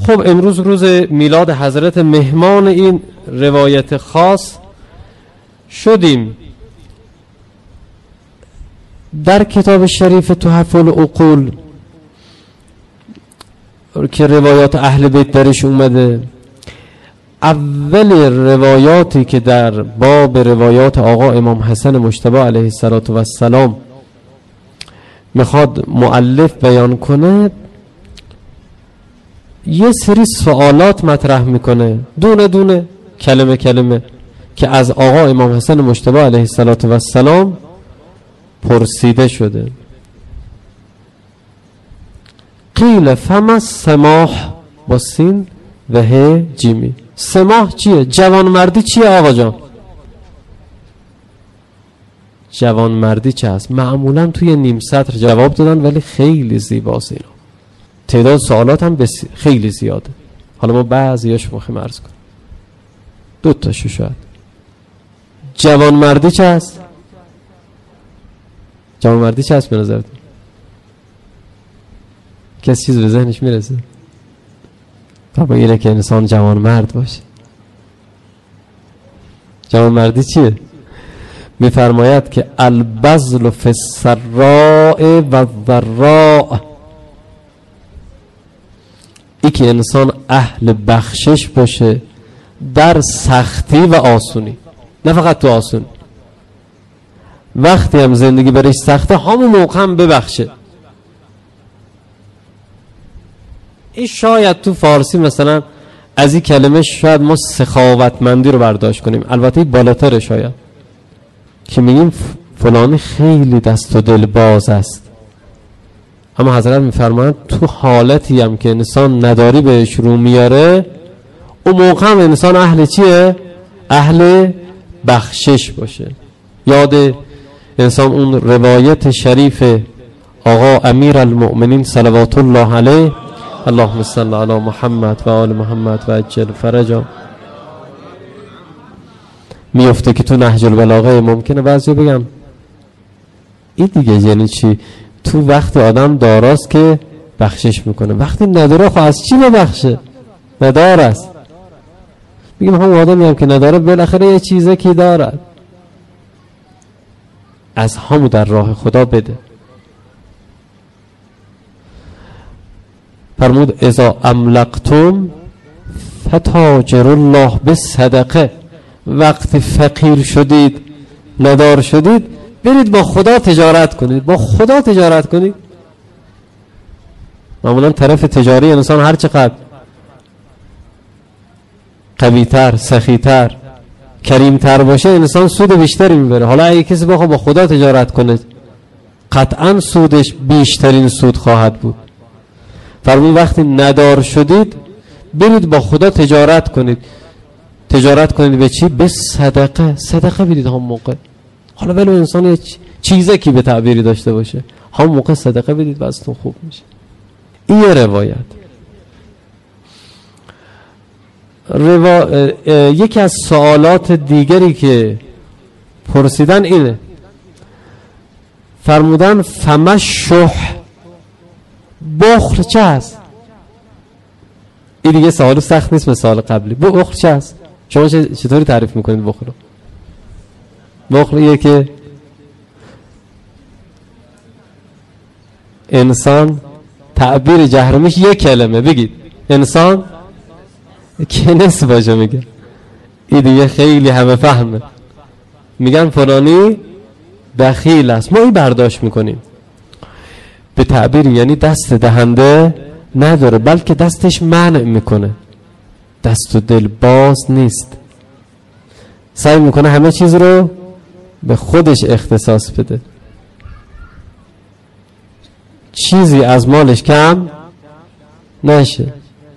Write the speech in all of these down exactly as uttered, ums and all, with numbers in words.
خب امروز روز میلاد حضرت مهمان این روایت خاص شدیم. در کتاب شریف تحف العقول که روایات اهل بیت درش اومده، اول روایاتی که در باب روایات آقا امام حسن مجتبی علیه السلام میخواد مؤلف بیان کنه، یه سری سوالات مطرح میکنه دونه دونه کلمه کلمه که از آقا امام حسن مجتبی علیه السلام پرسیده شده. قیل فما سماح با سین و ه جیمی. سماح چیه؟ جوانمردی چیه آقا جان؟ جوانمردی چه هست؟ معمولا توی نیم سطر جواب دادن ولی خیلی زیباست اینا. تعداد سوالات هم بسی... خیلی زیاده. حالا ما بعضیاش مخیم عرض کنم، دو تاشو شاید. جوانمردی چه هست؟ جوانمردی چه هست به نظرتون؟ کسی چیز به ذهنش میرسه؟ طبعا اینه که انسان جوانمرد باشه. جوانمردی چیه؟ میفرماید که البذل فی السراء و الضراء، ای که انسان اهل بخشش باشه در سختی و آسونی، نه فقط تو آسونی. وقتی هم زندگی برش سخته همون موقع هم ببخشه. این شاید تو فارسی مثلا از این کلمه شاید ما سخاوتمندی رو برداشت کنیم، البته بالاتره شاید، که میگیم فلانی خیلی دست و دل باز است. اما حضرت میفرمایند تو حالتی هم که انسان نداری بهش رو میاره، اون موقع هم انسان اهل چیه؟ اهل بخشش باشه. یاد انسان اون روایت شریف آقا امیر المؤمنین صلوات الله علیه، اللهم صل علی محمد و آل محمد و عجل فرجا، میفته که تو نهج البلاغه ممکنه بعضی بگم این دیگه یعنی چی؟ تو وقت آدم داراست که بخشش میکنه، وقتی نداره خب از چی ببخشه؟ ندار است. میگم هم آدمی هم که نداره بالاخره یه چیزه که دارد، از همو در راه خدا بده. فرمود اذا املقتم فتاجر الله بالصدقه، وقتی فقیر شدید ندار شدید برید با خدا تجارت کنید. با خدا تجارت کنید. معمولا طرف تجاری انسان هر چقدر قوی‌تر، سخی‌تر، کریم‌تر باشه انسان سود بیشتری میبره. حالا اگه کسی بخواد با خدا تجارت کنه قطعا سودش بیشترین سود خواهد بود. فرمود وقتی ندار شدید برید با خدا تجارت کنید. تجارت کنید به چی؟ به صدقه. صدقه بدید هم موقع. حالا ولو انسان یه چیزی که به تعبیری داشته باشه هم موقع صدقه بدید و ازتون خوب میشه. این یه روایت. روا... یکی از سوالات دیگری که پرسیدن اینه، فرمودن فما شح، بخل چه هست؟ این دیگه سوال سخت نیست مثل سوال قبلی. بخل چه هست؟ شما چطوری تعریف میکنید بخل رو؟ بخل یه که انسان تعبیر جهرمیش یک کلمه بگید انسان کنس باشه، میگه این دیگه خیلی همه فهمه، میگن فلانی بخیل است. ما این برداشت میکنیم به تعبیر یعنی دست دهنده نداره بلکه دستش منع میکنه، دست و دل باز نیست، سعی میکنه همه چیز رو به خودش اختصاص بده، چیزی از مالش کم نشه،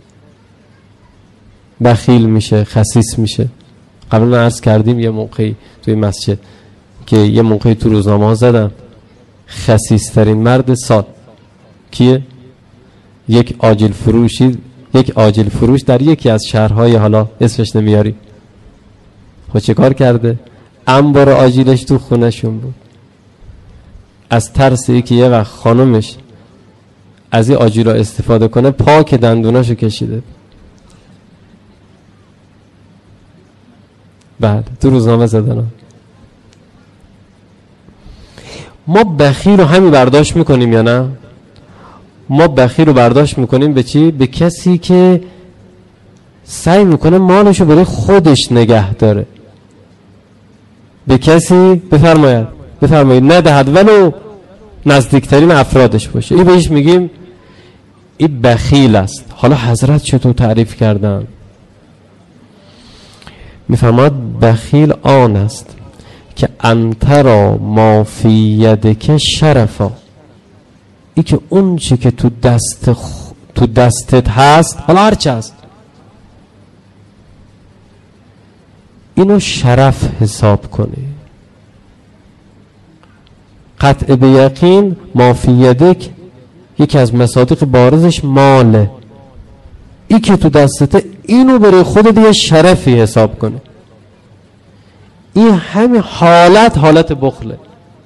بخیل میشه، خسیس میشه. قبل ما عرض کردیم یه موقعی توی مسجد که یه موقعی تو روزنامه ها زدن خسیس ترین مرد سال کیه؟ یک آجیل فروشی، یک آجیل فروش در یکی از شهرهای، حالا اسمش نمیاری، خب چه کار کرده؟ انبار آجیلش تو خونهشون بود. از ترس ای که یه وقت خانمش از این آجیل را استفاده کنه پاک دندوناشو کشیده. بعد تو روزنامه زدن. ما بخیل رو همین برداشت میکنیم یا نه؟ ما بخیل رو برداشت میکنیم به چی؟ به کسی که سعی میکنه مالشو برای خودش نگه داره. به کسی بفرماید بفرمایید ندهد ولو نزدیکترین افرادش باشه. این بهش میگیم این بخیل است. حالا حضرت چطور تعریف کردن؟ میفرماد بخیل آن است که انترا ما فی یدک شرفا، ای که اون چی که تو دست خ... تو دستت هست، حالا هر چه هست، اینو شرف حساب کنی. قطع به یقین ما فی یدک یکی از مصادیق بارزش ماله. ای که تو دستته اینو برای خودت یه شرفی حساب کنه. این همین حالت حالت بخله.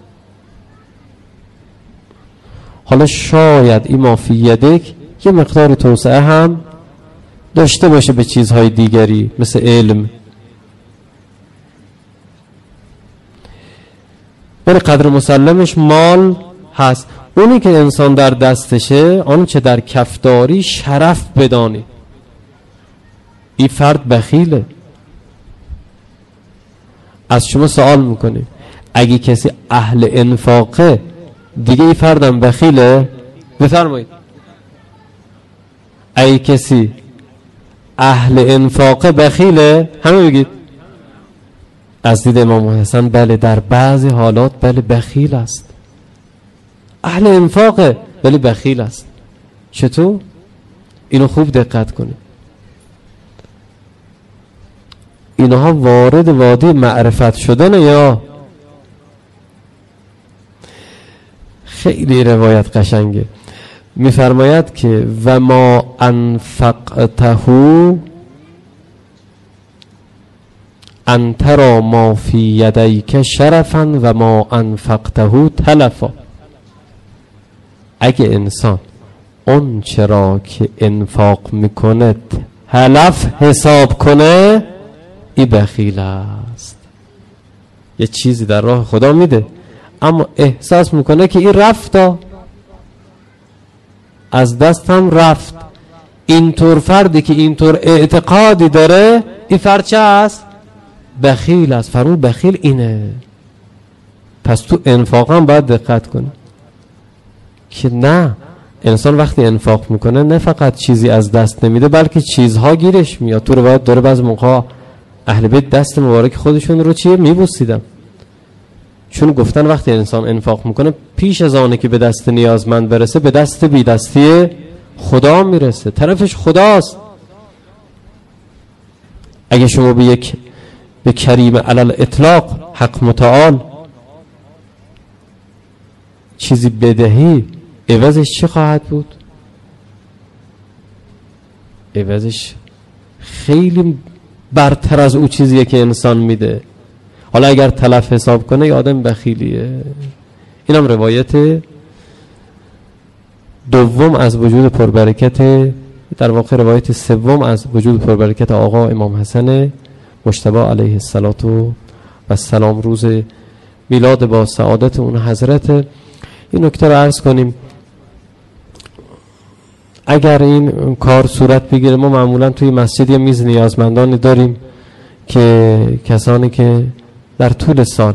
حالا شاید این ما فی یدک یه مقدار توسعه هم داشته باشه به چیزهای دیگری مثل علم، ولی قدر مسلمش مال هست. اونی که انسان در دستشه، آن چه در کفداری شرف بدانی. این فرد بخیله. از شما سوال میکنیم اگه کسی اهل انفاقه دیگه این فردم بخیله؟ بفرمایید. اگه کسی اهل انفاقه بخیله؟ همه بگید. از دید امام حسن بله، در بعضی حالات بله بخیل است. اهل انفاقه ولی بخیل است. چطور؟ اینو خوب دقت کنید. اینها وارد وادی معرفت شدن یا خیلی روایت قشنگه. میفرماید که و ما انفقته انترا ما فی یدیک شرفا و ما انفقته تلفا. اگه انسان اون چرا که انفاق میکنه تلف حساب کنه، ای بخیل است. یه چیزی در راه خدا میده اما احساس میکنه که این رفت، از دستم رفت. اینطور فردی که اینطور اعتقادی داره، این فرد چه است؟ بخیل است. فرمود بخیل اینه. پس تو انفاق هم باید دقت کنی که نه، انسان وقتی انفاق میکنه نه فقط چیزی از دست نمیده بلکه چیزها گیرش میاد. تو روایت داره بعض موقع اهل بیت دست مبارک خودشون رو چیه میبوسیدن، چون گفتن وقتی انسان انفاق میکنه پیش از آنه که به دست نیازمند برسه به دست بی دستی خدا میرسه، طرفش خداست. اگه شما به یک به کریم علل اطلاق حق متعال چیزی بدهی، عوضش چه خواهد بود؟ عوضش خیلی برتر از او چیزیه که انسان میده. حالا اگر تلف حساب کنه یه آدم بخیلیه. اینم روایت دوم از وجود پربرکت، در واقع روایت سوم از وجود پربرکت آقا امام حسن مجتبی علیه السلام روز میلاد با سعادت اون حضرت. این نکته رو عرض کنیم اگر این کار صورت بگیره، ما معمولا توی مسجد یه میز نیازمندانی داریم که کسانی که در طول سال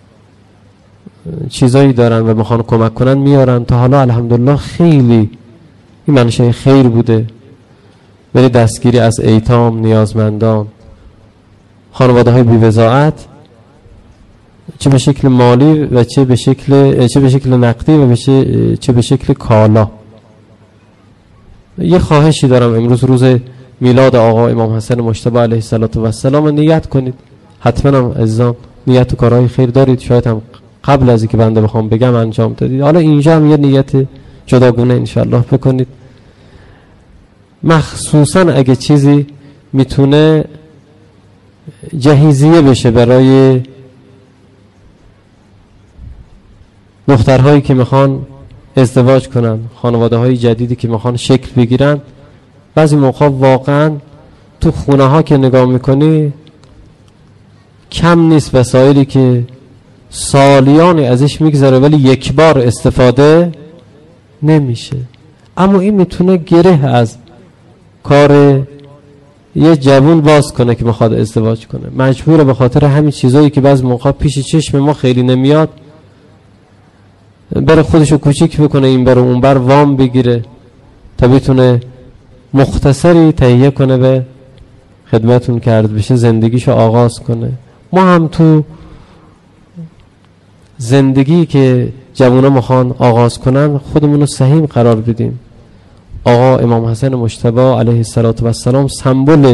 چیزایی دارن و میخوان کمک کنن میارن. تا حالا الحمدلله خیلی این منشأ خیر بوده، ولی دستگیری از ایتام، نیازمندان، خانواده های بی‌وضاحت، چه به شکل مالی و چه به شکل چه به شکل نقدی و چه چه به شکل کالا. یه خواهشی دارم، امروز روز میلاد آقا امام حسن مجتبی علیه السلام، نیت کنید. حتما هم عزیزان نیت و کارهای خیر دارید، شاید هم قبل از اینکه بنده بخوام بگم انجام دادید. حالا اینجا هم یه نیت جداگونه انشالله بکنید، مخصوصا اگه چیزی میتونه جهیزیه بشه برای دخترهایی که میخوان ازدواج کنن، خانواده های جدیدی که میخوان شکل بگیرن. بعضی موقع واقعا تو خونه ها که نگاه میکنی کم نیست وسایلی که سالیانی ازش میگذره ولی یک بار استفاده نمیشه. اما این میتونه گره از کار یه جوون باز کنه که میخواد ازدواج کنه. مجبوره به خاطر همین چیزایی که بعض موقع پیش چشم ما خیلی نمیاد بره خودشو کوچیک بکنه، این بره اون بر وام بگیره تا بتونه مختصری تهیه کنه به خدمتون کرد بشه، زندگیشو آغاز کنه. ما هم تو زندگی که جوونا میخوان آغاز کنن خودمون رو سهیم قرار بدیم. آقا امام حسن مجتبی علیه السلام سمبل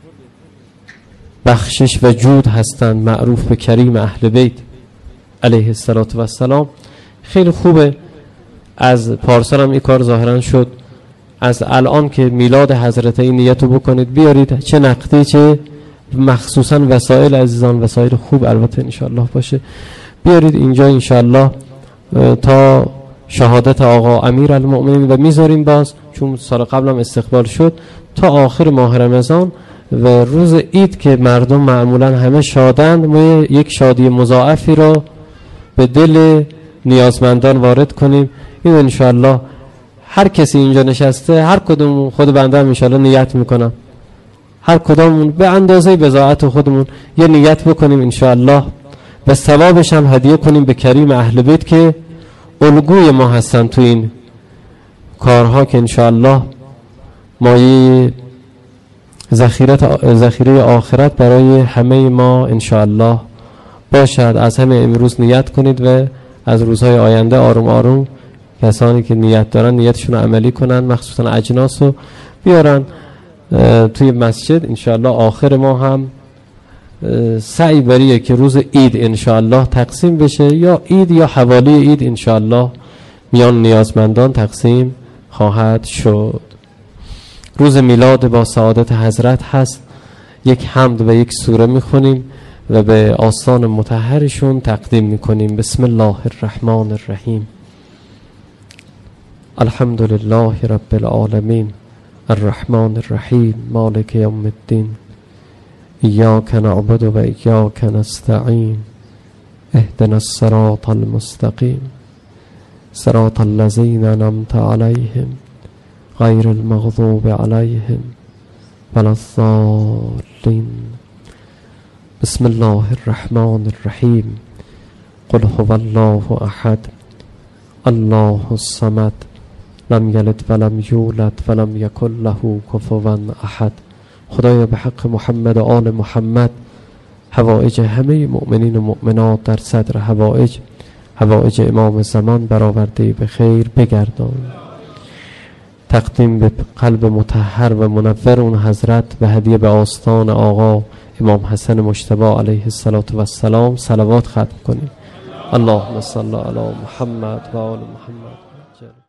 بخشش و جود هستند، معروف به کریم اهل بیت علیه السلام. خیلی خوبه، از پارسال هم این کار ظاهرا شد، از الان که میلاد حضرت این نیتو بکنید بیارید، چه نقدی چه مخصوصا وسایل عزیزان، وسایل خوب البته انشاءالله باشه، بیارید اینجا انشاءالله تا شهادت آقا امیر المؤمنین و میذاریم باز، چون سال قبل هم استقبال شد، تا آخر ماه رمضان و روز عید که مردم معمولا همه شادند، ما یک شادی مضاعفی رو به دل نیازمندان وارد کنیم. این انشاءالله هر کسی اینجا نشسته، هر کدوم، خود بنده هم انشاءالله نیت میکنم هر کدومون به اندازه بضاعت خودمون یه نیت بکنیم انشاءالله و ثوابش هم هدیه کنیم به کریم اهل بیت که الگوی ما هستن تو این کارها، که انشاءالله مایه ذخیره آخرت برای همه ما انشاءالله باشد. از همه امروز نیت کنید و از روزهای آینده آروم آروم کسانی که نیت دارن نیتشون رو عملی کنن، مخصوصا اجناس رو بیارن توی مسجد. انشاءالله آخر ما هم سعی بریه که روز عید انشاءالله تقسیم بشه، یا عید یا حوالی عید انشاءالله میان نیازمندان تقسیم خواهد شد. روز میلاد با سعادت حضرت هست، یک حمد و یک سوره میخونیم و به آستان مطهرشون تقدیم میکنیم. بسم الله الرحمن الرحیم. الحمد لله رب العالمین الرحمن الرحیم مالک یوم الدین ایاک نعبد و ایاک نستعین اهدنا الصراط المستقیم صراط الذین انعمت علیهم غیر المغضوب علیهم ولا الضالین. بسم الله الرحمن الرحیم. قل هو الله احد الله الصمد لم یلد ولم یولد ولم یکن له کفوا احد. خدایا به حق محمد و آل محمد حوائج همه مؤمنین و مؤمنات در صدر حوائج حوائج امام زمان برآورده به خیر بگردان. تقدیم به قلب مطهر و منور اون حضرت و هدیه به آستان آقا امام حسن مجتبی علیه السلام صلوات ختم کنیم. اللهم صل علی محمد و آل محمد.